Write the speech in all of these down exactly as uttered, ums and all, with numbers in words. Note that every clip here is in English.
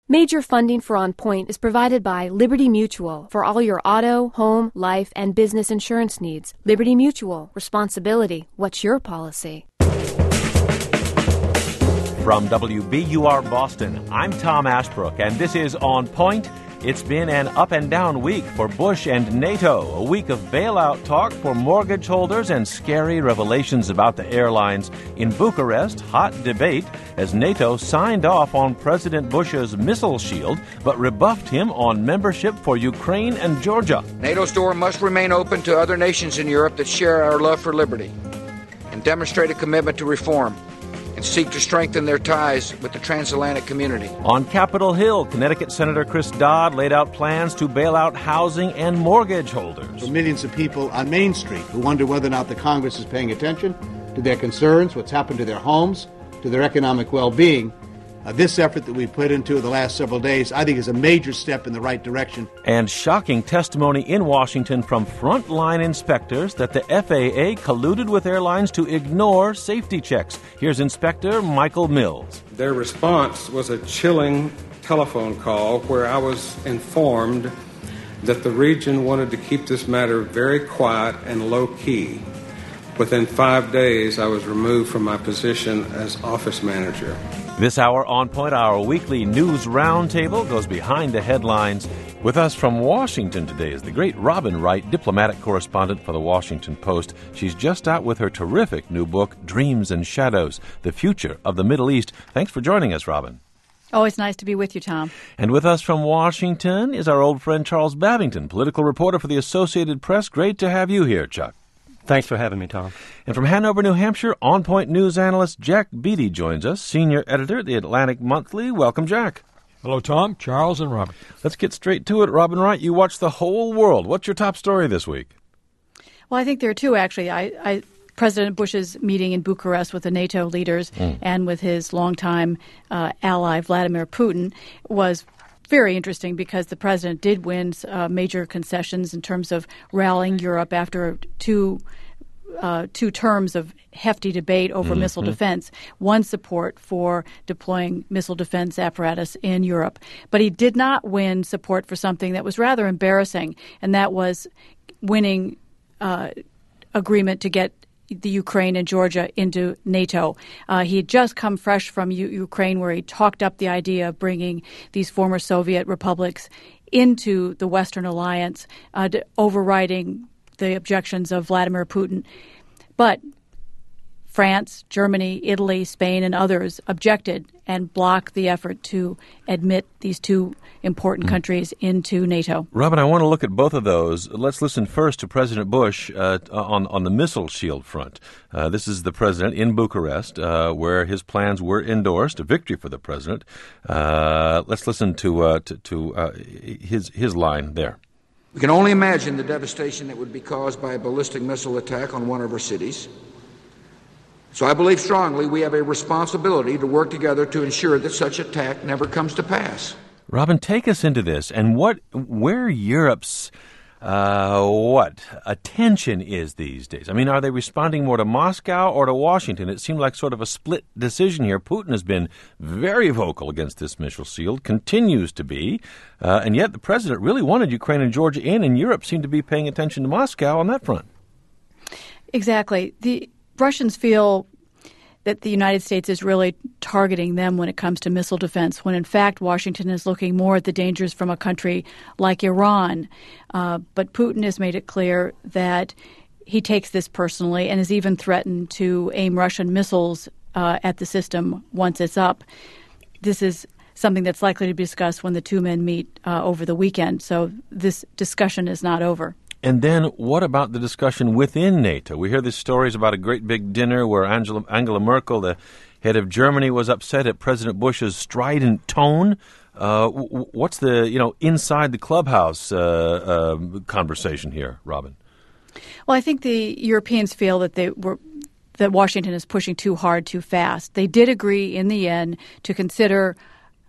Major funding for On Point is provided by Liberty Mutual for all your auto, home, life, and business insurance needs. Liberty Mutual. Responsibility. What's your policy? From W B U R Boston, I'm Tom Ashbrook, and this is On Point. It's been an up and down week for Bush and NATO, a week of bailout talk for mortgage holders and scary revelations about the airlines. In Bucharest, hot debate as NATO signed off on President Bush's missile shield, but rebuffed him on membership for Ukraine and Georgia. NATO's door must remain open to other nations in Europe that share our love for liberty and demonstrate a commitment to reform and seek to strengthen their ties with the transatlantic community. On Capitol Hill, Connecticut Senator Chris Dodd laid out plans to bail out housing and mortgage holders. For millions of people on Main Street who wonder whether or not the Congress is paying attention to their concerns, what's happened to their homes, to their economic well-being, Uh, this effort that we've put into the last several days, I think, is a major step in the right direction. And shocking testimony in Washington from frontline inspectors that the F A A colluded with airlines to ignore safety checks. Here's Inspector Michael Mills. Their response was a chilling telephone call where I was informed that the region wanted to keep this matter very quiet and low-key. Within five days, I was removed from my position as office manager. This hour on Point, our weekly news roundtable, goes behind the headlines. With us from Washington today is the great Robin Wright, diplomatic correspondent for the Washington Post. She's just out with her terrific new book, Dreams and Shadows, The Future of the Middle East. Thanks for joining us, Robin. Always nice to be with you, Tom. And with us from Washington is our old friend Charles Babington, political reporter for the Associated Press. Great to have you here, Chuck. Thanks for having me, Tom. And from Hanover, New Hampshire, On Point news analyst Jack Beatty joins us, senior editor at the Atlantic Monthly. Welcome, Jack. Hello, Tom, Charles, and Robin. Let's get straight to it. Robin Wright, you watch the whole world. What's your top story this week? Well, I think there are two, actually. I, I President Bush's meeting in Bucharest with the NATO leaders mm. and with his longtime uh, ally, Vladimir Putin, was very interesting because the president did win uh, major concessions in terms of rallying Europe after two uh, two terms of hefty debate over mm-hmm. missile defense. One, support for deploying missile defense apparatus in Europe. But he did not win support for something that was rather embarrassing, and that was winning uh, agreement to get the Ukraine and Georgia into NATO. Uh, he had just come fresh from U- Ukraine where he talked up the idea of bringing these former Soviet republics into the Western alliance, uh, overriding the objections of Vladimir Putin. But France, Germany, Italy, Spain, and others objected and blocked the effort to admit these two important mm. countries into NATO. Robin, I want to look at both of those. Let's listen first to President Bush uh, on, on the missile shield front. Uh, this is the president in Bucharest, uh, where his plans were endorsed, a victory for the president. Uh, let's listen to, uh, to, to uh, his, his line there. We can only imagine the devastation that would be caused by a ballistic missile attack on one of our cities. So I believe strongly we have a responsibility to work together to ensure that such attack never comes to pass. Robin, take us into this and what, where Europe's, uh, what, attention is these days. I mean, are they responding more to Moscow or to Washington? It seemed like sort of a split decision here. Putin has been very vocal against this missile shield, continues to be, uh, and yet the president really wanted Ukraine and Georgia in, and Europe seemed to be paying attention to Moscow on that front. Exactly. The Russians feel that the United States is really targeting them when it comes to missile defense, when in fact Washington is looking more at the dangers from a country like Iran. Uh, but Putin has made it clear that he takes this personally and has even threatened to aim Russian missiles uh, at the system once it's up. This is something that's likely to be discussed when the two men meet uh, over the weekend. So this discussion is not over. And then what about the discussion within NATO? We hear these stories about a great big dinner where Angela, Angela Merkel, the head of Germany, was upset at President Bush's strident tone. Uh, what's the, you know, inside the clubhouse uh, uh, conversation here, Robin? Well, I think the Europeans feel that they were that Washington is pushing too hard, too fast. They did agree in the end to consider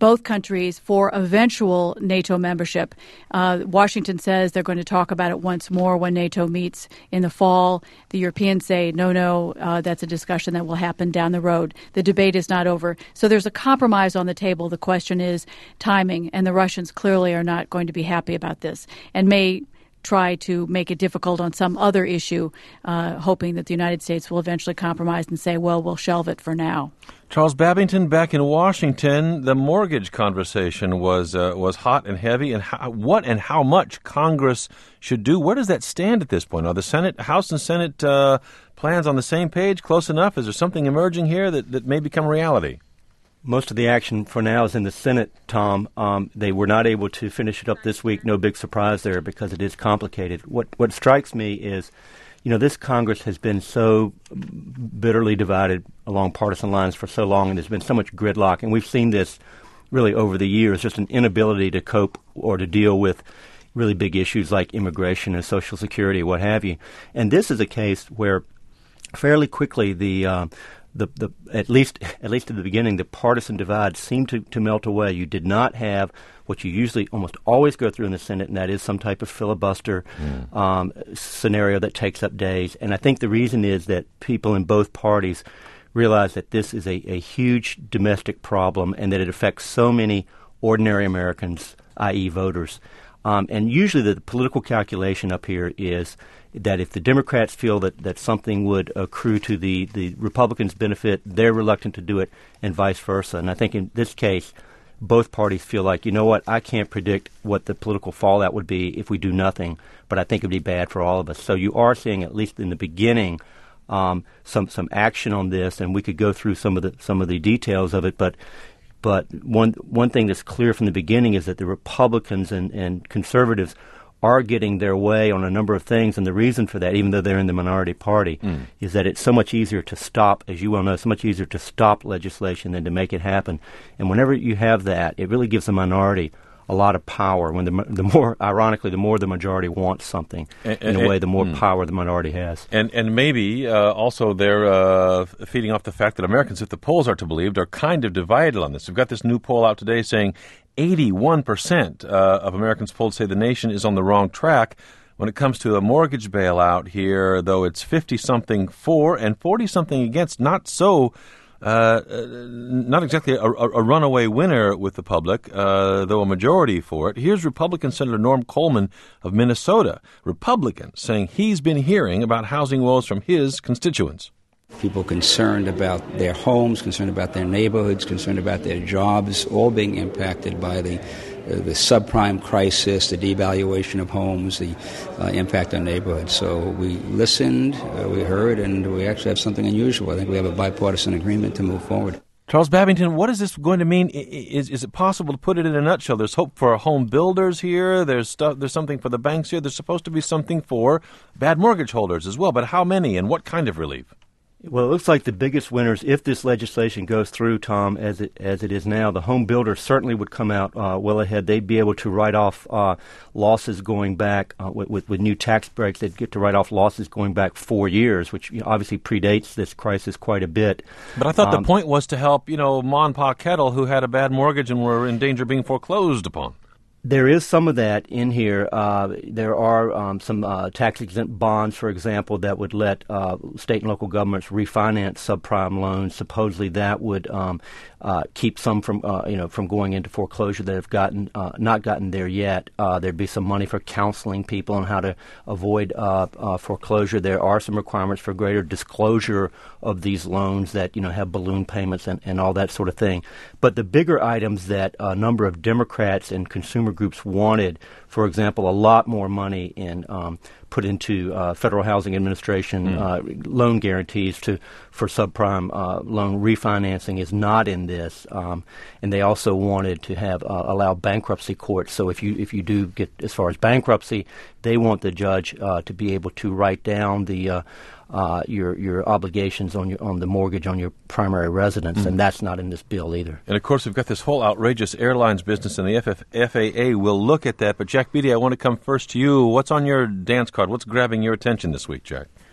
both countries for eventual NATO membership. Uh, Washington says they're going to talk about it once more when NATO meets in the fall. The Europeans say, no, no, uh, that's a discussion that will happen down the road. The debate is not over. So there's a compromise on the table. The question is timing, and the Russians clearly are not going to be happy about this and may try to make it difficult on some other issue, uh, hoping that the United States will eventually compromise and say, well, we'll shelve it for now. Charles Babington, back in Washington, the mortgage conversation was uh, was hot and heavy. And how, what and how much Congress should do? Where does that stand at this point? Are the Senate, House and Senate uh, plans on the same page, close enough? Is there something emerging here that, that may become reality? Most of the action for now is in the Senate, Tom. Um, they were not able to finish it up this week. No big surprise there because it is complicated. What what strikes me is, you know, this Congress has been so bitterly divided along partisan lines for so long, and there's been so much gridlock. And we've seen this really over the years, just an inability to cope or to deal with really big issues like immigration and Social Security, what have you. And this is a case where fairly quickly the uh, The, the at least at least at the beginning, the partisan divide seemed to, to melt away. You did not have what you usually almost always go through in the Senate, and that is some type of filibuster mm. um, scenario that takes up days. And I think the reason is that people in both parties realize that this is a, a huge domestic problem and that it affects so many ordinary Americans, that is voters. Um, and usually the political calculation up here is that if the Democrats feel that, that something would accrue to the, the Republicans' benefit, they're reluctant to do it, and vice versa. And I think in this case, both parties feel like, you know what, I can't predict what the political fallout would be if we do nothing, but I think it would be bad for all of us. So you are seeing, at least in the beginning, um, some some action on this, and we could go through some of the some of the details of it, but But one one thing that's clear from the beginning is that the Republicans and, and conservatives are getting their way on a number of things, and the reason for that, even though they're in the minority party, mm. is that it's so much easier to stop, as you well know, so much easier to stop legislation than to make it happen. And whenever you have that, it really gives the minority a lot of power. When the the more, ironically, the more the majority wants something, and, in and, a way, the more mm. power the minority has. And and maybe uh, also they're uh, feeding off the fact that Americans, if the polls are to be believed, are kind of divided on this. We've got this new poll out today saying eighty-one percent uh, of Americans polled say the nation is on the wrong track when it comes to a mortgage bailout here, though it's fifty-something for and forty-something against. Not so Uh, not exactly a, a, a runaway winner with the public, uh, though a majority for it. Here's Republican Senator Norm Coleman of Minnesota, Republican, saying he's been hearing about housing woes from his constituents. People concerned about their homes, concerned about their neighborhoods, concerned about their jobs, all being impacted by the uh, the subprime crisis, the devaluation of homes, the uh, impact on neighborhoods. So we listened, uh, we heard, and we actually have something unusual. I think we have a bipartisan agreement to move forward. Charles Babington, what is this going to mean? Is is it possible to put it in a nutshell? There's hope for home builders here. There's stuff. There's something for the banks here. There's supposed to be something for bad mortgage holders as well. But how many and what kind of relief? Well, it looks like the biggest winners, if this legislation goes through, Tom, as it as it is now, the home builders certainly would come out uh, well ahead. They'd be able to write off uh, losses going back uh, with, with, with new tax breaks. They'd get to write off losses going back four years, which you know, obviously predates this crisis quite a bit. But I thought um, the point was to help, you know, Ma and Pa Kettle who had a bad mortgage and were in danger of being foreclosed upon. There is some of that in here. Uh, there are um, some uh, tax-exempt bonds, for example, that would let uh, state and local governments refinance subprime loans. Supposedly, that would um, uh, keep some from, uh, you know, from going into foreclosure that have gotten uh, not gotten there yet. Uh, there'd be some money for counseling people on how to avoid uh, uh, foreclosure. There are some requirements for greater disclosure of these loans that you know have balloon payments and, and all that sort of thing. But the bigger items that a number of Democrats and consumer groups wanted, for example, a lot more money in um, put into uh, Federal Housing Administration mm. uh, loan guarantees to for subprime uh, loan refinancing is not in this, um, and they also wanted to have uh, allow bankruptcy courts. So if you if you do get as far as bankruptcy, they want the judge uh, to be able to write down the uh, Uh, your your obligations on your on the mortgage on your primary residence, mm. and that's not in this bill either. And of course, we've got this whole outrageous airlines business, and the F F A A will look at that. But Jack Beatty, I want to come first to you. What's on your dance card? What's grabbing your attention this week, Jack?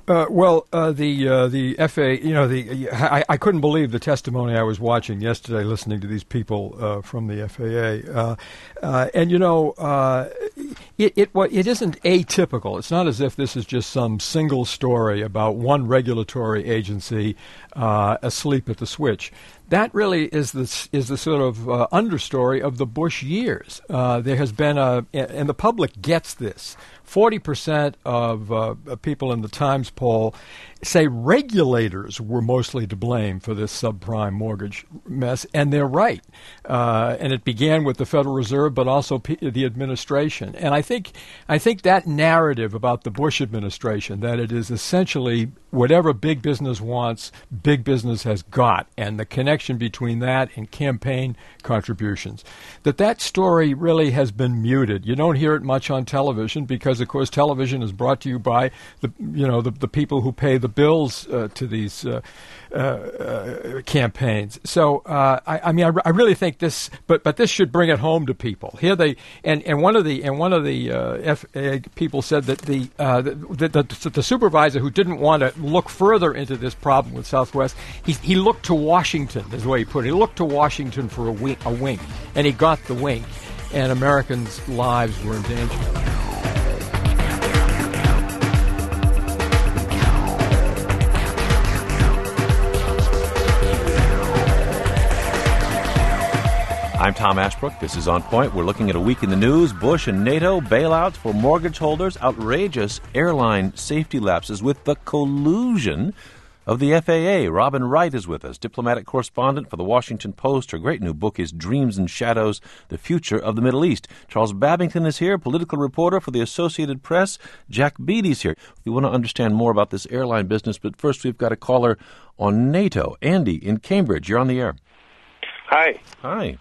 Uh, well, uh, the uh, the F A A, you know, the I, I couldn't believe the testimony I was watching yesterday, listening to these people uh, from the F A A, uh, uh, and you know, uh, it it what it isn't atypical. It's not as if this is just some single story about one regulatory agency uh, asleep at the switch. That really is the is the sort of uh, understory of the Bush years. Uh, there has been a, and the public gets this. Forty percent of uh, people in the Times poll say regulators were mostly to blame for this subprime mortgage mess, and they're right. Uh, and it began with the Federal Reserve, but also P- the administration. And I think I think that narrative about the Bush administration, that it is essentially whatever big business wants, big business has got, and the connection between that and campaign contributions, that that story really has been muted. You don't hear it much on television because, of course, television is brought to you by the you know the, the people who pay the bills uh, to these uh, uh, uh, campaigns. So uh, I, I mean, I, I really think this, but but this should bring it home to people. Here they and, and one of the and one of the uh, F A A people said that the, uh, the, the, the the supervisor who didn't want to look further into this problem with Southwest, he he looked to Washington, is the way he put it. He looked to Washington for a wink, a wink, and he got the wink, and Americans' lives were in danger. I'm Tom Ashbrook. This is On Point. We're looking at a week in the news. Bush and NATO bailouts for mortgage holders, outrageous airline safety lapses with the collusion of the F A A. Robin Wright is with us, diplomatic correspondent for the Washington Post. Her great new book is Dreams and Shadows, The Future of the Middle East. Charles Babington is here, political reporter for the Associated Press. Jack Beatty's here. We want to understand more about this airline business, but first we've got a caller on NATO. Andy in Cambridge, you're on the air. Hi. Hi.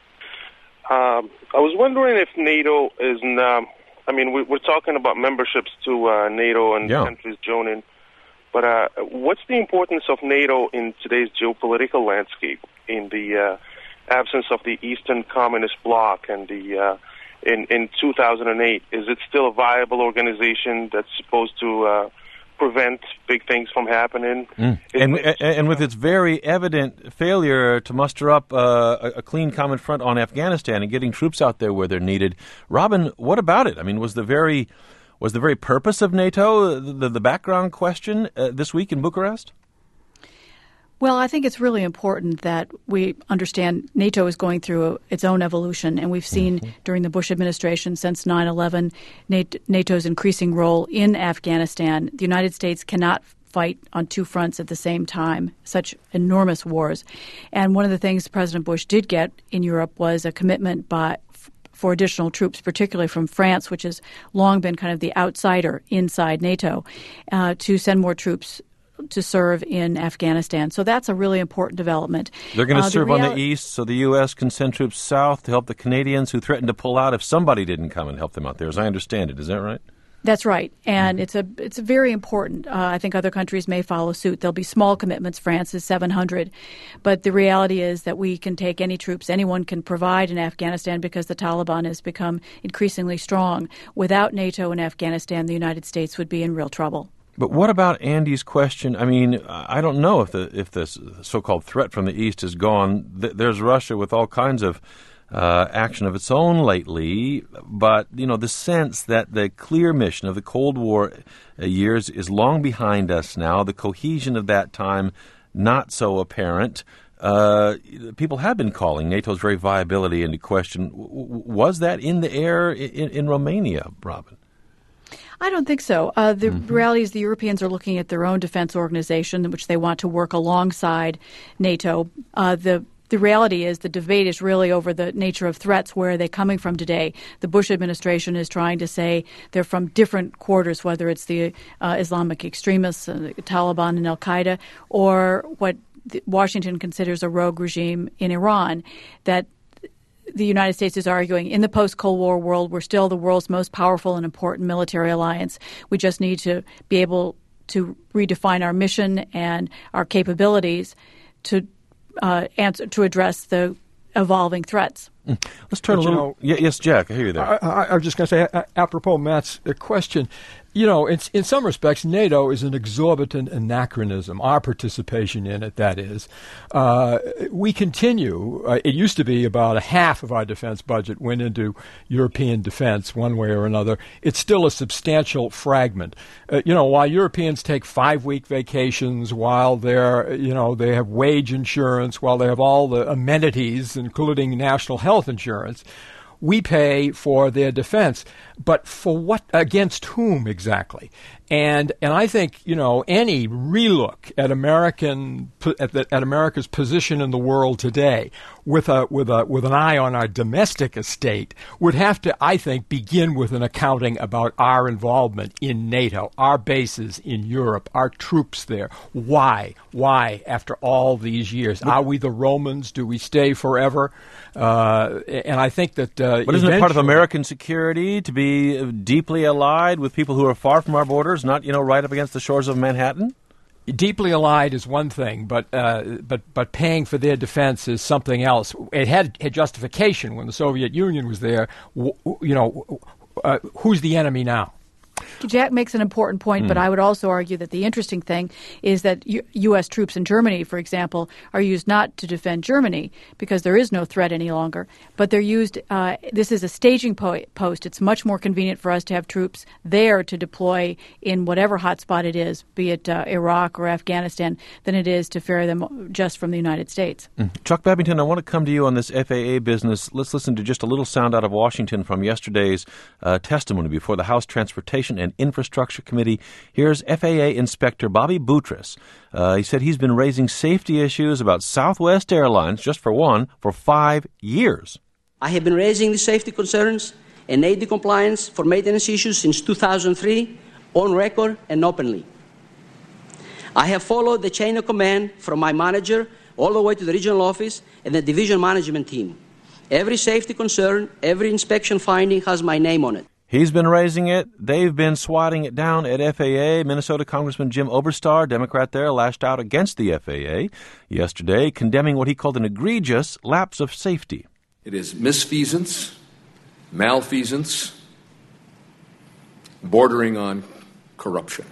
Um, I was wondering if NATO is, um, I mean, we, we're talking about memberships to uh, NATO and yeah. countries joining, but uh, what's the importance of NATO in today's geopolitical landscape, in the uh, absence of the Eastern Communist Bloc and the uh, in, in two thousand eight? Is it still a viable organization that's supposed to uh, prevent big things from happening? Mm. And, and and with its very evident failure to muster up uh, a, a clean common front on Afghanistan and getting troops out there where they're needed, Robin, what about it? I mean, was the very was the very purpose of NATO the, the background question uh, this week in Bucharest? Well, I think it's really important that we understand NATO is going through its own evolution, and we've seen mm-hmm. during the Bush administration since nine eleven NATO's increasing role in Afghanistan. The United States cannot fight on two fronts at the same time, such enormous wars. And one of the things President Bush did get in Europe was a commitment by for additional troops, particularly from France, which has long been kind of the outsider inside NATO, uh, to send more troops to serve in Afghanistan. So that's a really important development. They're going to uh, serve reali- on the east, so the U S can send troops south to help the Canadians who threatened to pull out if somebody didn't come and help them out there, as I understand it. Is that right? That's right, and mm-hmm. it's a it's very important. Uh, I think other countries may follow suit. There'll be small commitments. France is seven hundred, but the reality is that we can take any troops anyone can provide in Afghanistan because the Taliban has become increasingly strong. Without NATO in Afghanistan, the United States would be in real trouble. But what about Andy's question? I mean, I don't know if the if this so-called threat from the east is gone. There's Russia with all kinds of Uh, action of its own lately, but, you know, the sense that the clear mission of the Cold War uh, years is long behind us now, the cohesion of that time not so apparent. Uh, people have been calling NATO's very viability into question. W- was that in the air in, in Romania, Robin? I don't think so. Uh, the mm-hmm. reality is the Europeans are looking at their own defense organization, which they want to work alongside NATO. Uh, the The reality is the debate is really over the nature of threats. Where are they coming from today? The Bush administration is trying to say they're from different quarters, whether it's the uh, Islamic extremists, uh, the Taliban and al-Qaeda, or what the Washington considers a rogue regime in Iran, that the United States is arguing in the post-Cold War world, we're still the world's most powerful and important military alliance. We just need to be able to redefine our mission and our capabilities to Uh, answer to address the evolving threats. Mm. Let's turn but a little. Know, yeah, yes, Jack, I hear you there. I, I, I was just going to say, uh, apropos Matt's uh, question, You know, it's, in some respects, NATO is an exorbitant anachronism, our participation in it, that is. Uh, we continue. Uh, it used to be about a half of our defense budget went into European defense one way or another. It's still a substantial fragment. Uh, you know, while Europeans take five-week vacations, while they're, you know, they have wage insurance, while they have all the amenities, including national health insurance, we pay for their defense, but for what, against whom exactly? And and I think, you know, any relook at American at, the, at America's position in the world today, with a with a with an eye on our domestic estate, would have to, I think, begin with an accounting about our involvement in NATO, our bases in Europe, our troops there. Why? Why? After all these years, are we the Romans? Do we stay forever? Uh, and I think that. Uh, but isn't it part of American security to be deeply allied with people who are far from our borders? Not, you know, right up against the shores of Manhattan? Deeply allied is one thing, but uh, but but paying for their defense is something else. It had, had justification when the Soviet Union was there. W- you know, uh, who's the enemy now? Jack makes an important point, mm. but I would also argue that the interesting thing is that U- U.S. troops in Germany, for example, are used not to defend Germany because there is no threat any longer, but they're used, uh, this is a staging po- post. It's much more convenient for us to have troops there to deploy in whatever hotspot it is, be it uh, Iraq or Afghanistan, than it is to ferry them just from the United States. Mm. Chuck Babington, I want to come to you on this F A A business. Let's listen to just a little sound out of Washington from yesterday's uh, testimony before the House Transportation and Infrastructure Committee. Here's F A A Inspector Bobby Boutros. Uh, he said he's been raising safety issues about Southwest Airlines, just for one, for five years. I have been raising the safety concerns and A D compliance for maintenance issues since two thousand three, on record and openly. I have followed the chain of command from my manager all the way to the regional office and the division management team. Every safety concern, every inspection finding has my name on it. He's been raising it. They've been swatting it down at F A A. Minnesota Congressman Jim Oberstar, Democrat there, lashed out against the F A A yesterday, condemning what he called an egregious lapse of safety. It is misfeasance, malfeasance, bordering on corruption.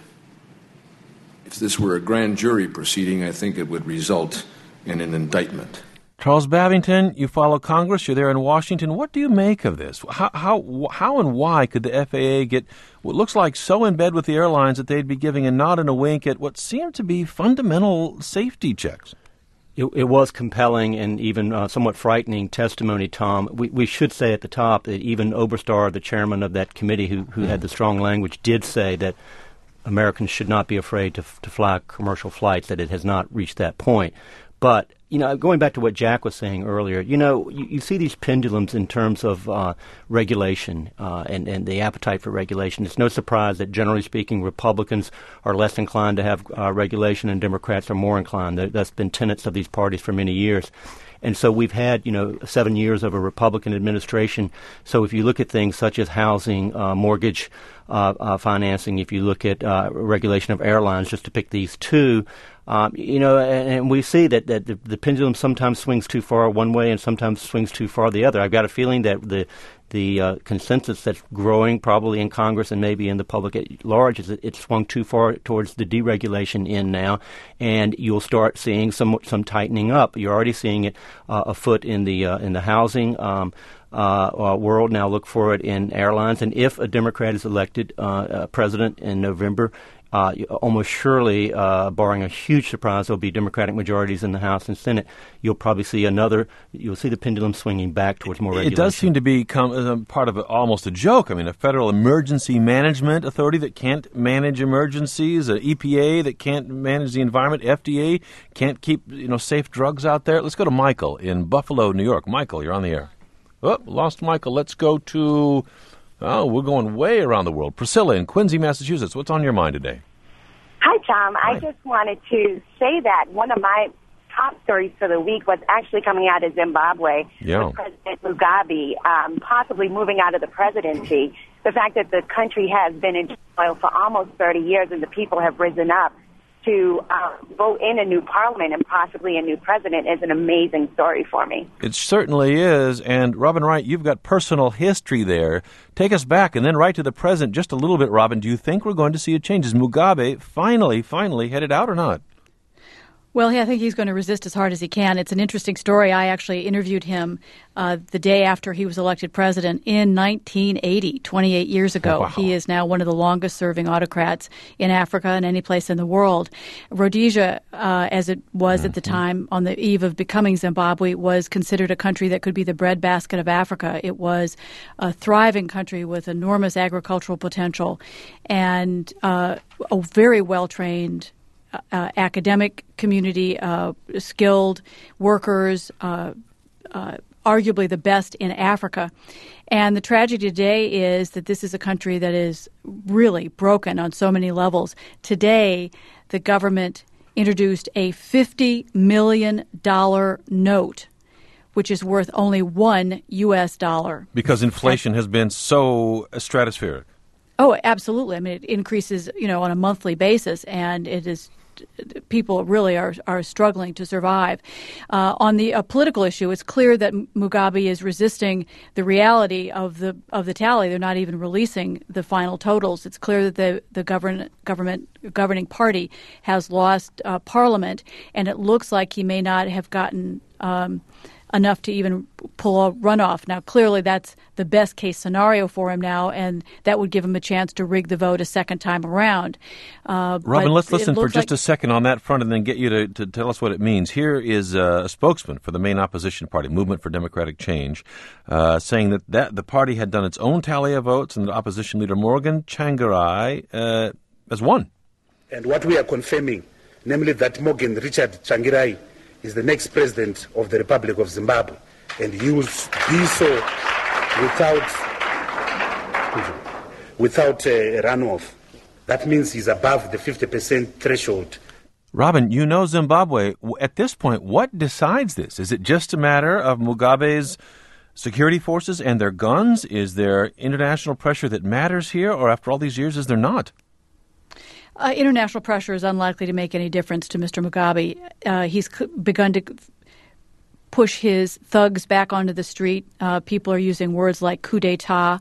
If this were a grand jury proceeding, I think it would result in an indictment. Charles Babington, you follow Congress. You're there in Washington. What do you make of this? How, how, how and why could the F A A get what looks like so in bed with the airlines that they'd be giving a nod and a wink at what seem to be fundamental safety checks? It, it was compelling and even uh, somewhat frightening testimony, Tom. We, we should say at the top that even Oberstar, the chairman of that committee who, who mm. had the strong language, did say that Americans should not be afraid to, to fly commercial flights, that it has not reached that point. But, you know, going back to what Jack was saying earlier, you know, you, you see these pendulums in terms of uh, regulation uh, and, and the appetite for regulation. It's no surprise that, generally speaking, Republicans are less inclined to have uh, regulation and Democrats are more inclined. That's been tenets of these parties for many years. And so we've had, you know, seven years of a Republican administration. So if you look at things such as housing, uh, mortgage uh, uh, financing, if you look at uh, regulation of airlines, just to pick these two, Um, you know, and, and we see that, that the, the pendulum sometimes swings too far one way and sometimes swings too far the other. I've got a feeling that the the uh, consensus that's growing probably in Congress and maybe in the public at large is that it's swung too far towards the deregulation end now, and you'll start seeing some some tightening up. You're already seeing it uh, afoot in the uh, in the housing um, uh, uh, world. Now look for it in airlines, and if a Democrat is elected uh, uh, president in November, Uh, almost surely, uh, barring a huge surprise, there'll be Democratic majorities in the House and Senate. You'll probably see another, you'll see the pendulum swinging back towards more regulation. It does seem to become uh, part of a, almost a joke. I mean, a federal emergency management authority that can't manage emergencies, an E P A that can't manage the environment, F D A can't keep, you know, safe drugs out there. Let's go to Michael in Buffalo, New York. Michael, you're on the air. Oh, lost Michael. Let's go to... Oh, we're going way around the world. Priscilla in Quincy, Massachusetts. What's on your mind today? Hi, Tom. Hi. I just wanted to say that one of my top stories for the week was actually coming out of Zimbabwe yeah. with President Mugabe um, possibly moving out of the presidency. The fact that the country has been in turmoil for almost thirty years and the people have risen up to uh, vote in a new parliament and possibly a new president is an amazing story for me. It certainly is. And Robin Wright, you've got personal history there. Take us back and then right to the present just a little bit, Robin. Do you think we're going to see a change? Is Mugabe finally, finally headed out or not? Well, I think he's going to resist as hard as he can. It's an interesting story. I actually interviewed him uh, the day after he was elected president in nineteen eighty, twenty-eight years ago. Wow. He is now one of the longest-serving autocrats in Africa and any place in the world. Rhodesia, uh, as it was mm-hmm. at the time on the eve of becoming Zimbabwe, was considered a country that could be the breadbasket of Africa. It was a thriving country with enormous agricultural potential and uh, a very well-trained Uh, academic community, uh, skilled workers, uh, uh, arguably the best in Africa. And the tragedy today is that this is a country that is really broken on so many levels. Today, the government introduced a fifty million dollars note, which is worth only one U S dollar. Because inflation has been so stratospheric. Oh, absolutely. I mean, it increases, you know, on a monthly basis, and it is people really are are struggling to survive. Uh, on the uh, political issue, it's clear that Mugabe is resisting the reality of the of the tally. They're not even releasing the final totals. It's clear that the the govern, government governing party has lost uh, parliament, and it looks like he may not have gotten Um, enough to even pull a runoff. Now, clearly that's the best case scenario for him now, and that would give him a chance to rig the vote a second time around. Uh, Robin, let's listen for just like- a second on that front and then get you to, to tell us what it means. Here is uh, a spokesman for the main opposition party, Movement for Democratic Change, uh, saying that, that the party had done its own tally of votes and that opposition leader Morgan Tsvangirai uh, has won. And what we are confirming, namely that Morgan Richard Tsvangirai is the next president of the Republic of Zimbabwe, and he will be so without without a runoff. That means he's above the fifty percent threshold. Robin, you know Zimbabwe. At this point, what decides this? Is it just a matter of Mugabe's security forces and their guns? Is there international pressure that matters here, or after all these years, is there not? Uh, international pressure is unlikely to make any difference to Mister Mugabe. Uh, he's c- begun to push his thugs back onto the street. Uh, people are using words like coup d'etat.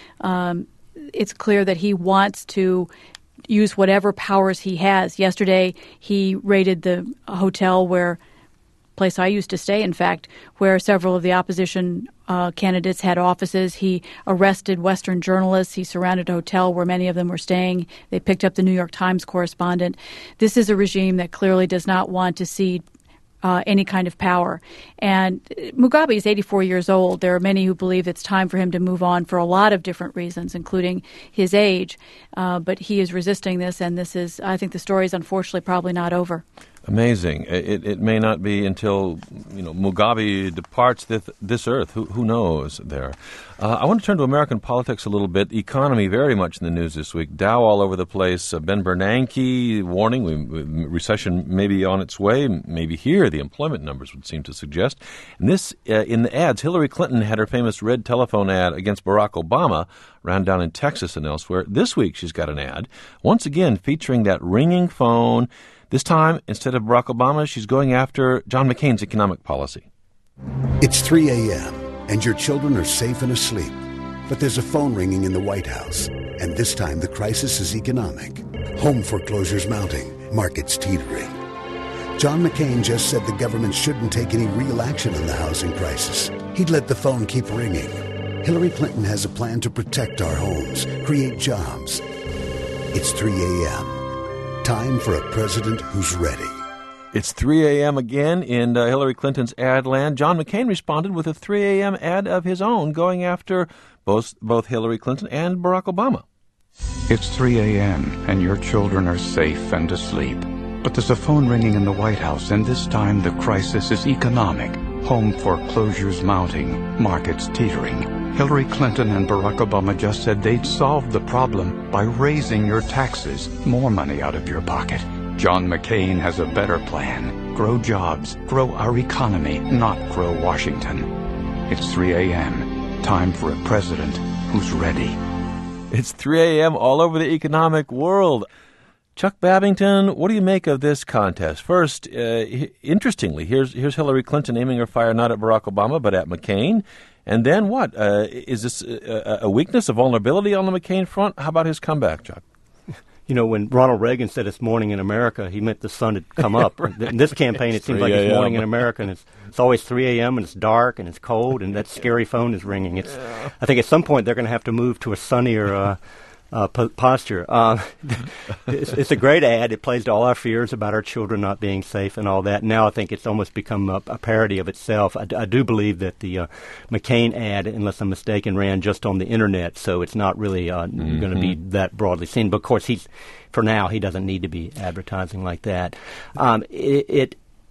Um, it's clear that he wants to use whatever powers he has. Yesterday, he raided the hotel where, place I used to stay, in fact, where several of the opposition uh, candidates had offices. He arrested Western journalists. He surrounded a hotel where many of them were staying. They picked up the New York Times correspondent. This is a regime that clearly does not want to cede uh, any kind of power. And Mugabe is eighty-four years old. There are many who believe it's time for him to move on for a lot of different reasons, including his age. Uh, but he is resisting this, and this is, I think the story is unfortunately probably not over. Amazing. It, it may not be until, you know, Mugabe departs this, this earth. Who, who knows there? Uh, I want to turn to American politics a little bit. Economy very much in the news this week. Dow all over the place. Uh, Ben Bernanke warning we, we, recession may be on its way, maybe here. The employment numbers would seem to suggest. And this, uh, in the ads, Hillary Clinton had her famous red telephone ad against Barack Obama, ran down in Texas and elsewhere. This week she's got an ad, once again featuring that ringing phone. This time, instead of Barack Obama, she's going after John McCain's economic policy. It's three a.m., and your children are safe and asleep. But there's a phone ringing in the White House, and this time the crisis is economic. Home foreclosures mounting, markets teetering. John McCain just said the government shouldn't take any real action on the housing crisis. He'd let the phone keep ringing. Hillary Clinton has a plan to protect our homes, create jobs. It's three a.m. Time for a president who's ready. It's three a.m. again in uh, Hillary Clinton's ad land. John McCain responded with a three a.m. ad of his own, going after both both Hillary Clinton and Barack Obama. It's three a.m. and your children are safe and asleep. But there's a phone ringing in the White House, and this time the crisis is economic. Home foreclosures mounting, markets teetering. Hillary Clinton and Barack Obama just said they'd solve the problem by raising your taxes, more money out of your pocket. John McCain has a better plan. Grow jobs, grow our economy, not grow Washington. It's three a.m. Time for a president who's ready. It's three a.m. all over the economic world. Chuck Babington, what do you make of this contest? First, uh, interestingly, here's here's Hillary Clinton aiming her fire not at Barack Obama but at McCain. And then what? Uh, is this a, a weakness, a vulnerability on the McCain front? How about his comeback, Chuck? You know, when Ronald Reagan said it's morning in America, he meant the sun had come up. Right. In this campaign, it seems like it's morning in America, and it's, it's always three a.m., and it's dark, and it's cold, and that scary phone is ringing. It's, yeah. I think at some point they're going to have to move to a sunnier uh, uh, po- posture. Uh, it's, it's a great ad. It plays to all our fears about our children not being safe and all that. Now I think it's almost become a, a parody of itself. I, d- I do believe that the uh, McCain ad, unless I'm mistaken, ran just on the Internet, so it's not really uh, mm-hmm. going to be that broadly seen. But, of course, he's for now, he doesn't need to be advertising like that. Um, it, it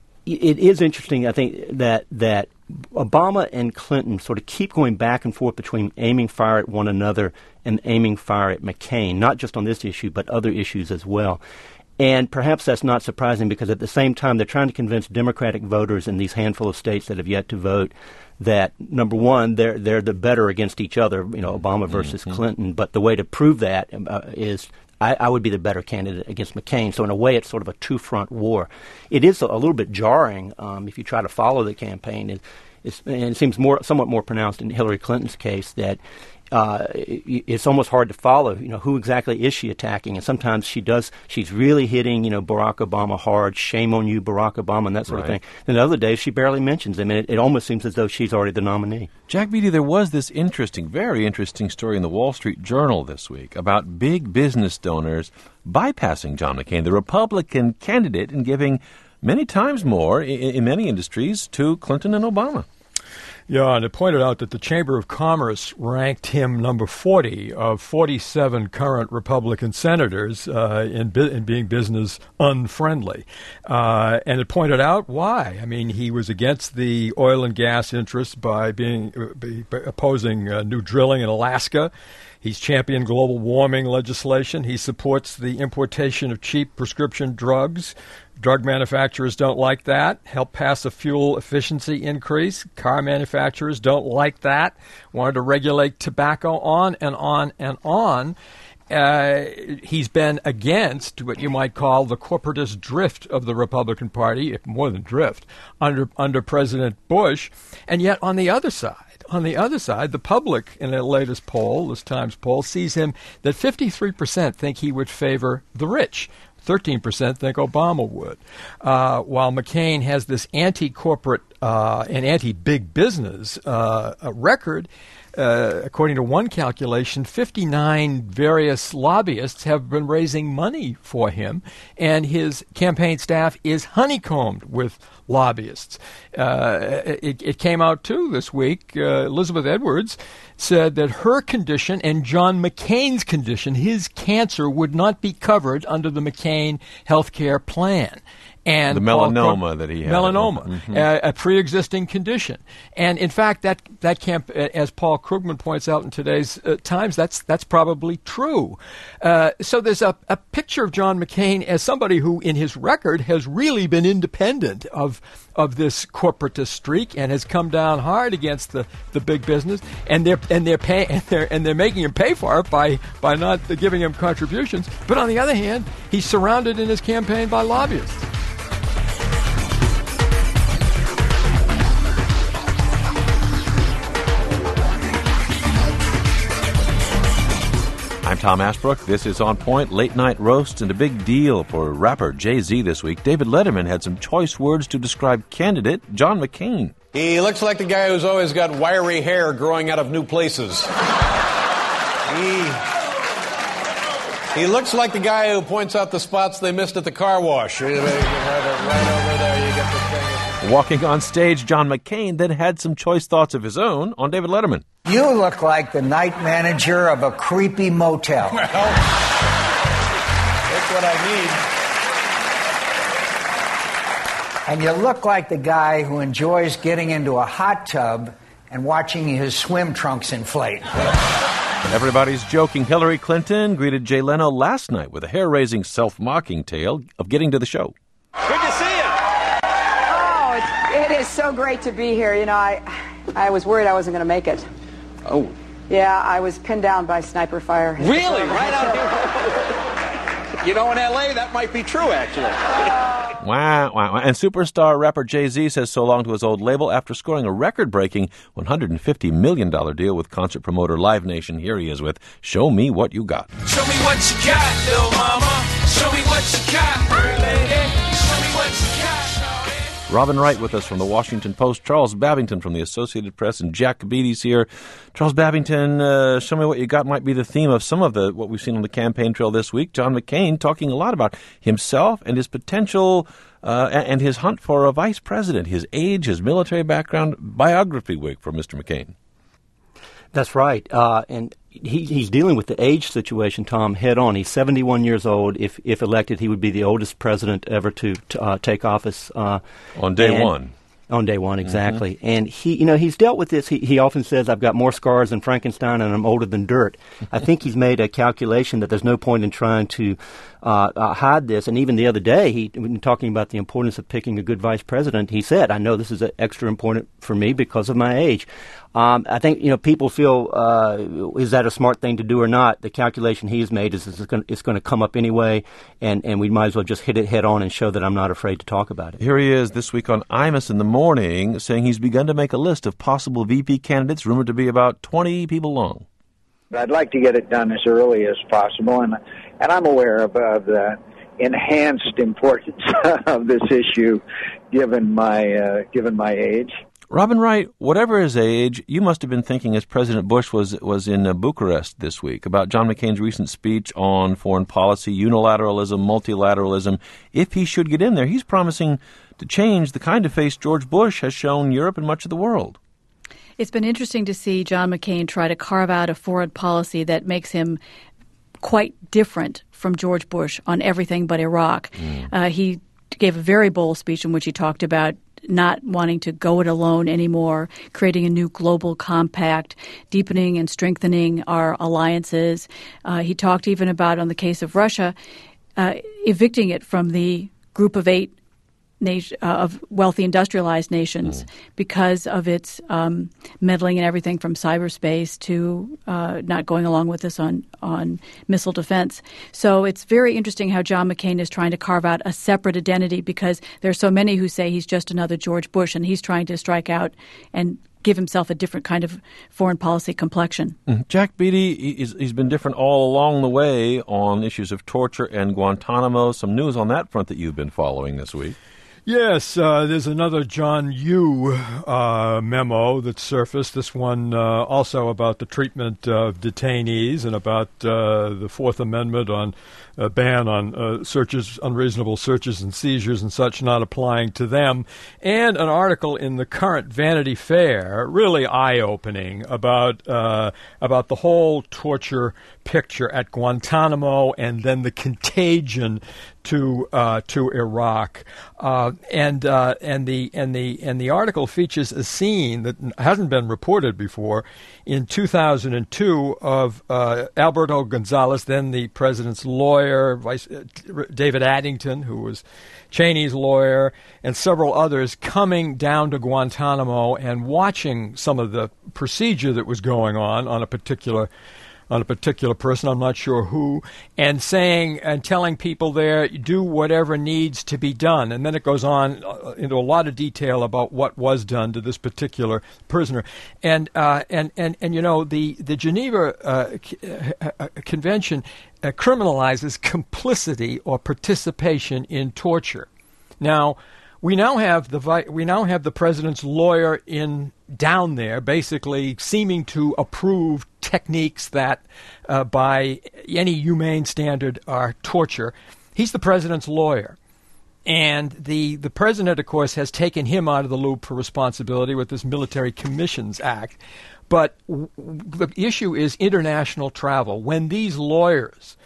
it is interesting, I think, that that Obama and Clinton sort of keep going back and forth between aiming fire at one another and aiming fire at McCain, not just on this issue, but other issues as well. And perhaps that's not surprising because at the same time, they're trying to convince Democratic voters in these handful of states that have yet to vote that, number one, they're they're the better against each other, you know, Obama versus mm-hmm. Clinton. But the way to prove that uh, is I, I would be the better candidate against McCain. So in a way, it's sort of a two-front war. It is a, a little bit jarring um, if you try to follow the campaign. It, it's, and it seems more, somewhat more pronounced in Hillary Clinton's case that uh, it, it's almost hard to follow. You know, who exactly is she attacking? And sometimes she does. She's really hitting, you know, Barack Obama hard. Shame on you, Barack Obama, and that sort right. of thing. And other days, she barely mentions him, and it, it almost seems as though she's already the nominee. Jack Beatty, there was this interesting, very interesting story in the Wall Street Journal this week about big business donors bypassing John McCain, the Republican candidate, and giving many times more in, in many industries to Clinton and Obama. Yeah, and it pointed out that the Chamber of Commerce ranked him number forty of forty-seven current Republican senators uh, in, bu- in being business unfriendly. Uh, and it pointed out why. I mean, he was against the oil and gas interests by being uh, by opposing uh, new drilling in Alaska. He's championed global warming legislation. He supports the importation of cheap prescription drugs. Drug manufacturers don't like that. Help pass a fuel efficiency increase. Car manufacturers don't like that. Wanted to regulate tobacco, on and on and on. Uh, he's been against what you might call the corporatist drift of the Republican Party, if more than drift, under under President Bush. And yet on the other side, On the other side, the public, in a latest poll, this Times poll, sees him that fifty-three percent think he would favor the rich. thirteen percent think Obama would. Uh, while McCain has this anti-corporate uh, and anti-big business uh, a record, uh, according to one calculation, fifty-nine various lobbyists have been raising money for him, and his campaign staff is honeycombed with lobbyists. Uh, it, it came out, too, this week. Uh, Elizabeth Edwards said that her condition and John McCain's condition, his cancer, would not be covered under the McCain health care plan. And the melanoma that he had. Melanoma, mm-hmm. a, a pre-existing condition. And in fact, that that camp, as Paul Krugman points out in today's uh, Times, that's that's probably true. Uh, so there's a, a picture of John McCain as somebody who, in his record, has really been independent of of this corporatist streak and has come down hard against the, the big business. And they're and they're paying and they're and they're making him pay for it by by not giving him contributions. But on the other hand, he's surrounded in his campaign by lobbyists. I'm Tom Ashbrook. This is On Point, late night roast, and a big deal for rapper Jay-Z this week. David Letterman had some choice words to describe candidate John McCain. He looks like the guy who's always got wiry hair growing out of new places. he, he looks like the guy who points out the spots they missed at the car wash. Right, right over there, you get the thing. Walking on stage, John McCain then had some choice thoughts of his own on David Letterman. You look like the night manager of a creepy motel. Well, that's what I need. And you look like the guy who enjoys getting into a hot tub and watching his swim trunks inflate. Everybody's joking. Hillary Clinton greeted Jay Leno last night with a hair-raising, self-mocking tale of getting to the show. Good to see you. Oh, it's, it is so great to be here. You know, I, I was worried I wasn't going to make it. Oh. Yeah, I was pinned down by sniper fire. Really? Right out here? you know, in L A that might be true, actually. Wow, wow, wow. And superstar rapper Jay-Z says so long to his old label after scoring a record-breaking one hundred fifty million dollars deal with concert promoter Live Nation. Here he is with Show Me What You Got. Show me what you got, little mama. Show me what you got, pretty lady. Show me what you got. Robin Wright with us from the Washington Post, Charles Babington from the Associated Press, and Jack Beatty's here. Charles Babington, uh, show me what you got might be the theme of some of the what we've seen on the campaign trail this week. John McCain talking a lot about himself and his potential uh, and his hunt for a vice president, his age, his military background, biography week for Mister McCain. That's right. Uh, and he, he's dealing with the age situation, Tom, head on. He's seventy-one years old. If if elected, he would be the oldest president ever to, to uh, take office. Uh, on day one. On day one, exactly. Mm-hmm. And he, you know, he's dealt with this. He, he often says, I've got more scars than Frankenstein and I'm older than dirt. I think he's made a calculation that there's no point in trying to uh, uh, hide this. And even the other day, he, when talking about the importance of picking a good vice president, he said, I know this is extra important for me because of my age. Um, I think, you know, people feel, uh, is that a smart thing to do or not? The calculation he's made is it's going it's going to come up anyway, and, and we might as well just hit it head on and show that I'm not afraid to talk about it. Here he is this week on Imus in the Morning saying he's begun to make a list of possible V P candidates, rumored to be about twenty people long. I'd like to get it done as early as possible, and and I'm aware of, of the enhanced importance of this issue given my uh, given my age. Robin Wright, whatever his age, you must have been thinking as President Bush was was in uh, Bucharest this week about John McCain's recent speech on foreign policy, unilateralism, multilateralism. If he should get in there, he's promising to change the kind of face George Bush has shown Europe and much of the world. It's been interesting to see John McCain try to carve out a foreign policy that makes him quite different from George Bush on everything but Iraq. Mm. Uh, he gave a very bold speech in which he talked about not wanting to go it alone anymore, creating a new global compact, deepening and strengthening our alliances. Uh, he talked even about, on the case of Russia, uh, evicting it from the group of eight nation, uh, of wealthy industrialized nations mm. because of its um, meddling in everything from cyberspace to uh, not going along with us on, on missile defense. So it's very interesting how John McCain is trying to carve out a separate identity, because there are so many who say he's just another George Bush, and he's trying to strike out and give himself a different kind of foreign policy complexion. Mm. Jack Beatty, he's, he's been different all along the way on issues of torture and Guantanamo. Some news on that front that you've been following this week. Yes, uh, there's another John Yoo uh, memo that surfaced, this one uh, also about the treatment of detainees and about uh, the Fourth Amendment on a ban on uh, searches, unreasonable searches and seizures and such not applying to them, and an article in the current Vanity Fair, really eye-opening, about uh, about the whole torture picture at Guantanamo and then the contagion to uh, to Iraq, uh, and uh, and the and the and the article features a scene that hasn't been reported before in two thousand two of uh, Alberto Gonzales, then the president's lawyer, Vice uh, David Addington, who was Cheney's lawyer, and several others coming down to Guantanamo and watching some of the procedure that was going on on a particular. on a particular person, I'm not sure who, and saying and telling people there, do whatever needs to be done. And then it goes on into a lot of detail about what was done to this particular prisoner. And, uh, and, and, and you know, the, the Geneva uh, c- uh, Convention uh, criminalizes complicity or participation in torture. Now, we now have the vi- we now have the president's lawyer in down there, basically seeming to approve techniques that, uh, by any humane standard, are torture. He's the president's lawyer. And the, the president, of course, has taken him out of the loop for responsibility with this Military Commissions Act. But w- the issue is international travel. When these lawyers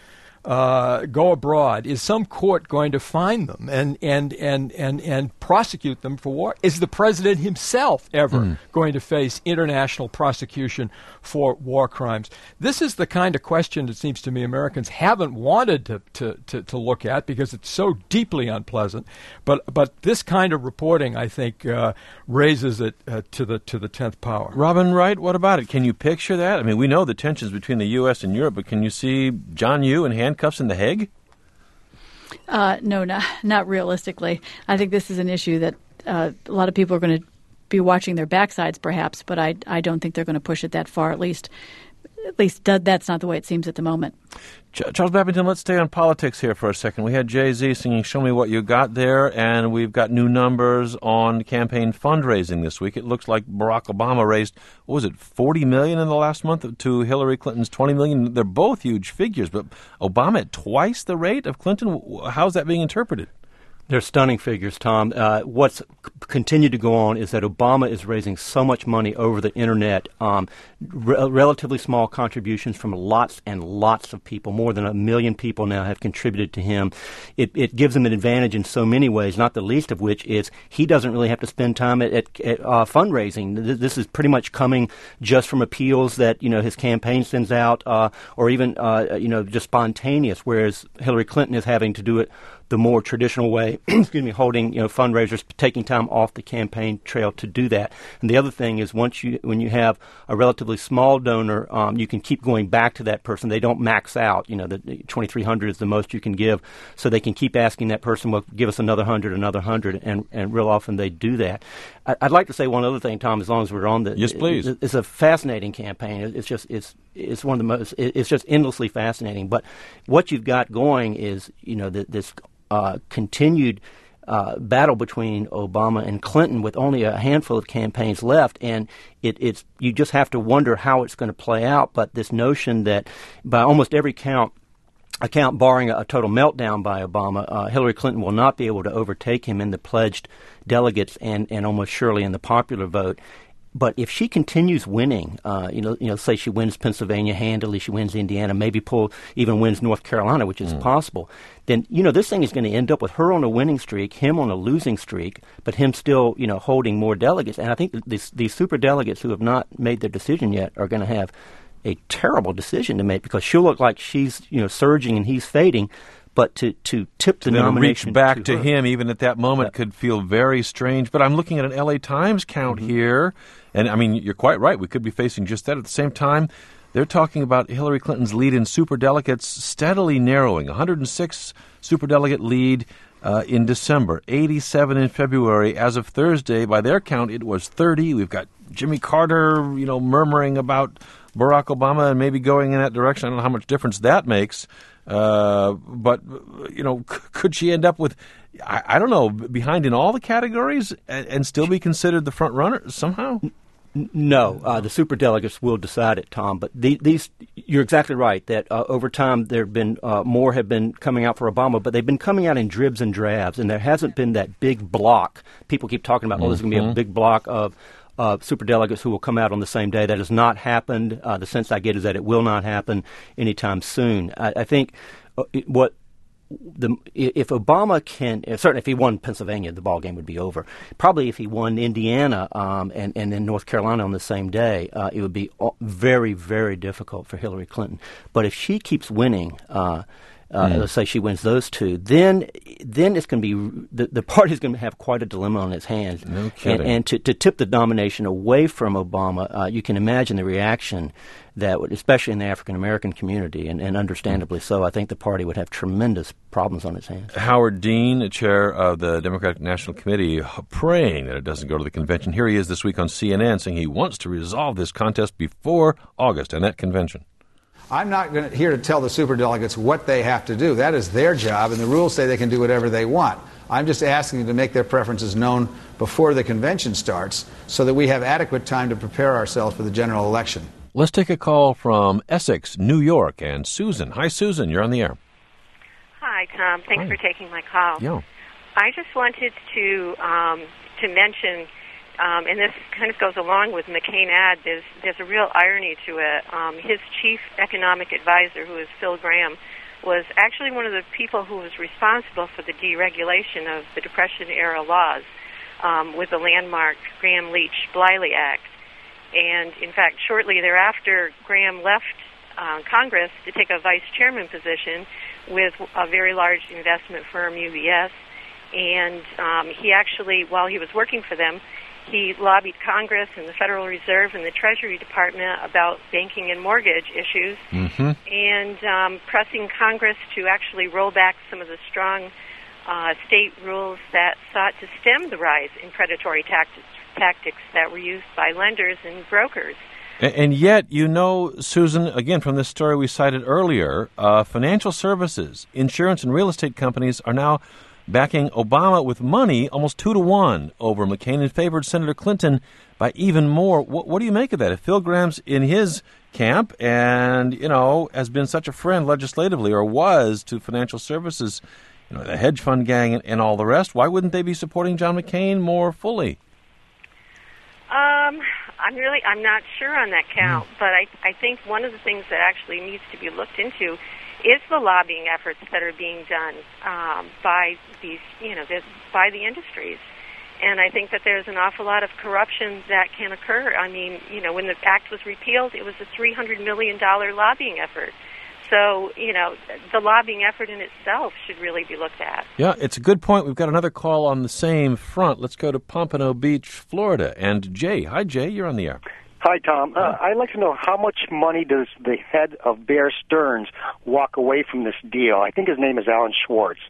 uh, go abroad, is some court going to find them and, and, and, and, and prosecute them for war? Is the president himself ever mm. going to face international prosecution for war crimes? This is the kind of question, it seems to me, Americans haven't wanted to, to, to, to look at because it's so deeply unpleasant. But but this kind of reporting, I think, uh, raises it uh, to the to the tenth power. Robin Wright, what about it? Can you picture that? I mean, we know the tensions between the U S and Europe, but can you see John Yoo in handcuffs in The Hague? Uh, no, not, not realistically. I think this is an issue that uh, a lot of people are going to be watching their backsides, perhaps, but I, I don't think they're going to push it that far, at least. At least that's not the way it seems at the moment. Charles Babbington, let's stay on politics here for a second. We had Jay-Z singing Show Me What You Got There, and we've got new numbers on campaign fundraising this week. It looks like Barack Obama raised, what was it, forty million dollars in the last month to Hillary Clinton's twenty million dollars. They're both huge figures, but Obama at twice the rate of Clinton. How's that being interpreted? They're stunning figures, Tom. Uh, what's c- continued to go on is that Obama is raising so much money over the Internet, um, re- relatively small contributions from lots and lots of people. More than a million people now have contributed to him. It, it gives him an advantage in so many ways, not the least of which is he doesn't really have to spend time at, at, at uh, fundraising. This is pretty much coming just from appeals that, you know, his campaign sends out uh, or even, uh, you know, just spontaneous, whereas Hillary Clinton is having to do it the more traditional way, excuse me, holding, you know, fundraisers, taking time off the campaign trail to do that. And the other thing is once you, when you have a relatively small donor, um, you can keep going back to that person. They don't max out. You know, the twenty-three hundred is the most you can give. So they can keep asking that person, well, give us another hundred, another hundred, and, and real often they do that. I, I'd like to say one other thing, Tom, as long as we're on the... Yes, please. It, it's a fascinating campaign. It's just, it's, it's one of the most, it's just endlessly fascinating. But what you've got going is, you know, the, this... Uh, continued uh, battle between Obama and Clinton with only a handful of campaigns left, and it, it's you just have to wonder how it's going to play out. But this notion that by almost every count, account barring a, a total meltdown by Obama, uh, Hillary Clinton will not be able to overtake him in the pledged delegates and, and almost surely in the popular vote. But if she continues winning, uh, you know, you know, say she wins Pennsylvania handily, she wins Indiana, maybe pull even wins North Carolina, which is mm. possible, then, you know, this thing is going to end up with her on a winning streak, him on a losing streak, but him still, you know, holding more delegates. And I think these, these super delegates who have not made their decision yet are going to have a terrible decision to make because she'll look like she's, you know, surging and he's fading. But to, to tip the and then nomination reach back to, to him, even at that moment, yeah. could feel very strange. But I'm looking at an L A Times count mm-hmm. here, and I mean, you're quite right. We could be facing just that. At the same time, they're talking about Hillary Clinton's lead in superdelegates steadily narrowing. one hundred six superdelegate lead uh, in December, eighty-seven in February. As of Thursday, by their count, it was thirty. We've got Jimmy Carter, you know, murmuring about Barack Obama and maybe going in that direction. I don't know how much difference that makes. Uh, but, you know, c- could she end up with, I, I don't know, behind in all the categories and, and still be considered the front runner somehow? No, uh, the superdelegates will decide it, Tom. But the, these, you're exactly right that uh, over time there have been uh, more have been coming out for Obama, but they've been coming out in dribs and drabs, and there hasn't been that big block. People keep talking about, mm-hmm. oh, there's going to be a big block of uh, superdelegates who will come out on the same day. That has not happened. Uh, the sense I get is that it will not happen anytime soon. I, I think uh, what. The, if Obama can, certainly if he won Pennsylvania, the ball game would be over. Probably if he won Indiana um, and, and then North Carolina on the same day, uh, it would be very, very difficult for Hillary Clinton. But if she keeps winning, uh, uh, mm. let's say she wins those two, then then it's going to be, the, the party's going to have quite a dilemma on its hands. No kidding. And, and to, to tip the nomination away from Obama, uh, you can imagine the reaction that would, especially in the African-American community, and, and understandably so, I think the party would have tremendous problems on its hands. Howard Dean, chair of the Democratic National Committee, praying that it doesn't go to the convention. Here he is this week on C N N saying he wants to resolve this contest before August and that convention. I'm not gonna, here to tell the superdelegates what they have to do. That is their job, and the rules say they can do whatever they want. I'm just asking them to make their preferences known before the convention starts so that we have adequate time to prepare ourselves for the general election. Let's take a call from Essex, New York, and Susan. Hi, Susan. You're on the air. Hi, Tom. Thanks Hi. for taking my call. Yeah. I just wanted to um, to mention, um, and this kind of goes along with McCain ad, there's, there's a real irony to it. Um, his chief economic advisor, who is Phil Graham, was actually one of the people who was responsible for the deregulation of the Depression-era laws um, with the landmark Graham-Leach-Bliley Act. And, in fact, shortly thereafter, Graham left uh, Congress to take a vice chairman position with a very large investment firm, U B S. And um, he actually, while he was working for them, he lobbied Congress and the Federal Reserve and the Treasury Department about banking and mortgage issues, mm-hmm. and um, pressing Congress to actually roll back some of the strong uh, state rules that sought to stem the rise in predatory tactics, tactics that were used by lenders and brokers. And, and yet, you know, Susan, again, from this story we cited earlier, uh, financial services, insurance, and real estate companies are now backing Obama with money almost two to one over McCain and favored Senator Clinton by even more. What, what do you make of that? If Phil Gramm's in his camp and, you know, has been such a friend legislatively or was to financial services, you know, the hedge fund gang and, and all the rest, why wouldn't they be supporting John McCain more fully? Um, I'm really, I'm not sure on that count, mm. but I, I think one of the things that actually needs to be looked into is the lobbying efforts that are being done um, by these, you know, this, by the industries. And I think that there's an awful lot of corruption that can occur. I mean, you know, when the act was repealed, it was a three hundred million dollars lobbying effort. So, you know, the lobbying effort in itself should really be looked at. Yeah, it's a good point. We've got another call on the same front. Let's go to Pompano Beach, Florida. And Jay. Hi, Jay. You're on the air. Hi, Tom. Uh, I'd like to know how much money does the head of Bear Stearns walk away from this deal? I think his name is Alan Schwartz.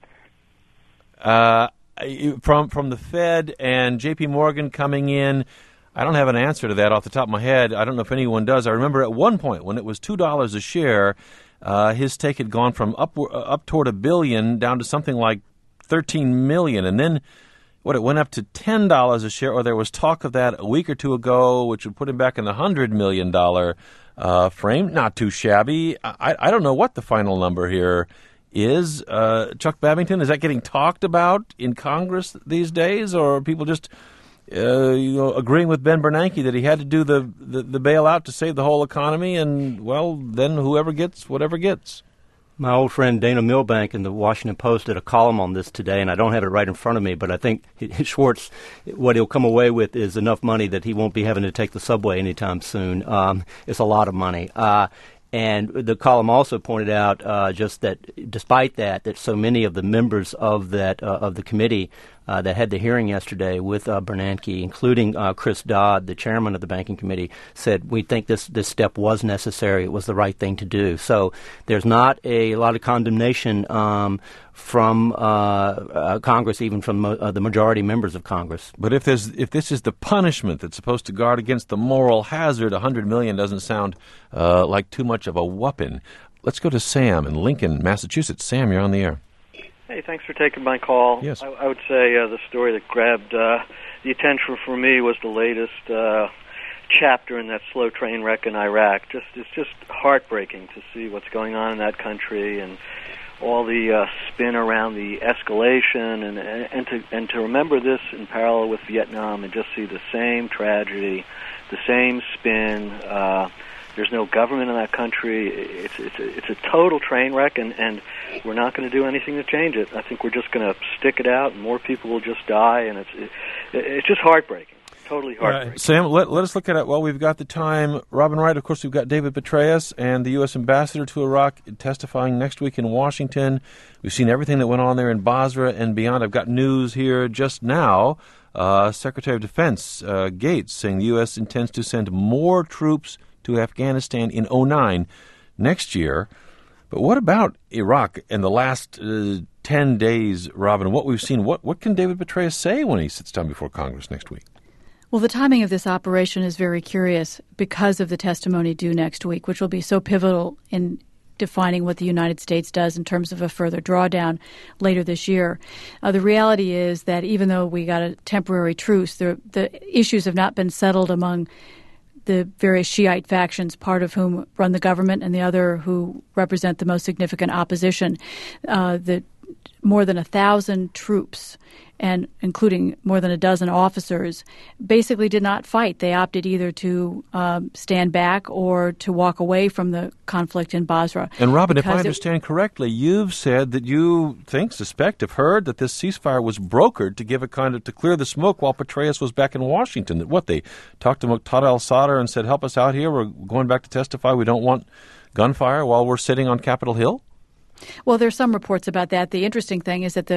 Uh, from from the Fed and J P Morgan coming in, I don't have an answer to that off the top of my head. I don't know if anyone does. I remember at one point when it was two dollars a share, uh, his stake had gone from up, up toward a billion down to something like thirteen million, and then what, it went up to ten dollars a share, or there was talk of that a week or two ago, which would put him back in the one hundred million dollars uh, frame. Not too shabby. I, I don't know what the final number here is. Uh, Chuck Babington, is that getting talked about in Congress these days, or are people just uh, you know, agreeing with Ben Bernanke that he had to do the, the, the bailout to save the whole economy, and, well, then whoever gets, whatever gets? My old friend Dana Milbank in the Washington Post did a column on this today, and I don't have it right in front of me, but I think Schwartz, what he'll come away with is enough money that he won't be having to take the subway anytime soon. Um, it's a lot of money. Uh, and the column also pointed out uh, just that despite that, that so many of the members of that uh, of the committee uh, that had the hearing yesterday with uh, Bernanke, including uh, Chris Dodd, the chairman of the Banking Committee, said we think this, this step was necessary. It was the right thing to do. So there's not a lot of condemnation um, from uh, uh, Congress, even from uh, the majority members of Congress. But if there's if this is the punishment that's supposed to guard against the moral hazard, one hundred million dollars doesn't sound uh, like too much of a whooping. Let's go to Sam in Lincoln, Massachusetts. Sam, you're on the air. Hey, thanks for taking my call. Yes. I, I would say uh, the story that grabbed uh, the attention for me was the latest uh, chapter in that slow train wreck in Iraq. Just It's just heartbreaking to see what's going on in that country and all the uh, spin around the escalation, and, and to and to remember this in parallel with Vietnam and just see the same tragedy, the same spin. Uh, There's no government in that country. It's it's a, it's a total train wreck, and, and we're not going to do anything to change it. I think we're just going to stick it out, and more people will just die, and it's it, it's just heartbreaking, totally heartbreaking. Uh, Sam, let, let us look at it while we've got the time. Robin Wright, of course, we've got David Petraeus and the U S ambassador to Iraq testifying next week in Washington. We've seen everything that went on there in Basra and beyond. I've got news here just now. Uh, Secretary of Defense uh, Gates saying the U S intends to send more troops to Afghanistan in oh nine next year. But what about Iraq in the last uh, ten days, Robin? What we've seen, what, what can David Petraeus say when he sits down before Congress next week? Well, the timing of this operation is very curious because of the testimony due next week, which will be so pivotal in defining what the United States does in terms of a further drawdown later this year. Uh, the reality is that even though we got a temporary truce, the, the issues have not been settled among the various Shiite factions, part of whom run the government and the other who represent the most significant opposition. Uh, the more than a thousand troops, and including more than a dozen officers, basically did not fight. They opted either to um, stand back or to walk away from the conflict in Basra. And Robin, if I it, understand correctly, you've said that you think, suspect, have heard that this ceasefire was brokered to give a kind of to clear the smoke while Petraeus was back in Washington. That what they talked to Muqtada al-Sadr and said, "Help us out here. We're going back to testify. We don't want gunfire while we're sitting on Capitol Hill." Well, there's some reports about that. The interesting thing is that the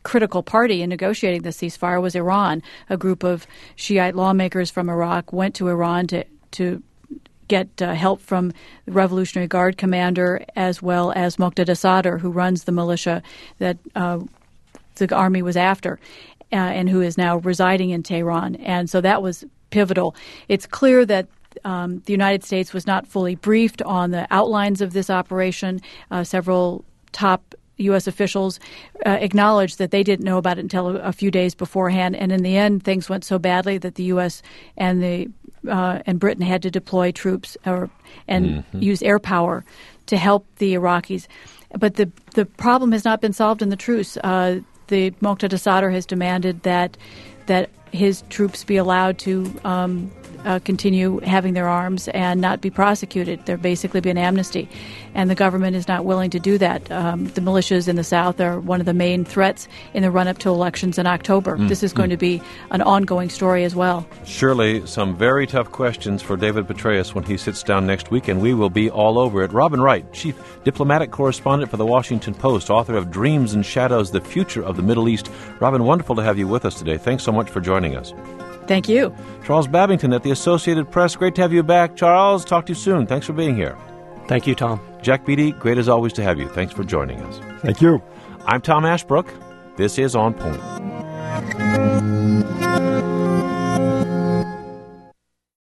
critical party in negotiating the ceasefire was Iran. A group of Shiite lawmakers from Iraq went to Iran to to get uh, help from the Revolutionary Guard commander as well as Muqtada Sadr, who runs the militia that uh, the army was after uh, and who is now residing in Tehran. And so that was pivotal. It's clear that um, the United States was not fully briefed on the outlines of this operation. Uh, several top U S officials uh, acknowledged that they didn't know about it until a, a few days beforehand. And in the end, things went so badly that the U S and the uh, and Britain had to deploy troops or and mm-hmm. use air power to help the Iraqis. But the the problem has not been solved in the truce. Uh, the Muqtada Sadr has demanded that that his troops be allowed to um, uh, continue having their arms and not be prosecuted. There basically be an amnesty. And the government is not willing to do that. Um, the militias in the South are one of the main threats in the run-up to elections in October. Mm, this is going mm. to be an ongoing story as well. Surely some very tough questions for David Petraeus when he sits down next week, and we will be all over it. Robin Wright, Chief Diplomatic Correspondent for The Washington Post, author of Dreams and Shadows, The Future of the Middle East. Robin, wonderful to have you with us today. Thanks so much for joining us. Thank you. Charles Babington at the Associated Press, great to have you back. Charles, talk to you soon. Thanks for being here. Thank you, Tom. Jack Beatty, great as always to have you. Thanks for joining us. Thank you. I'm Tom Ashbrook. This is On Point.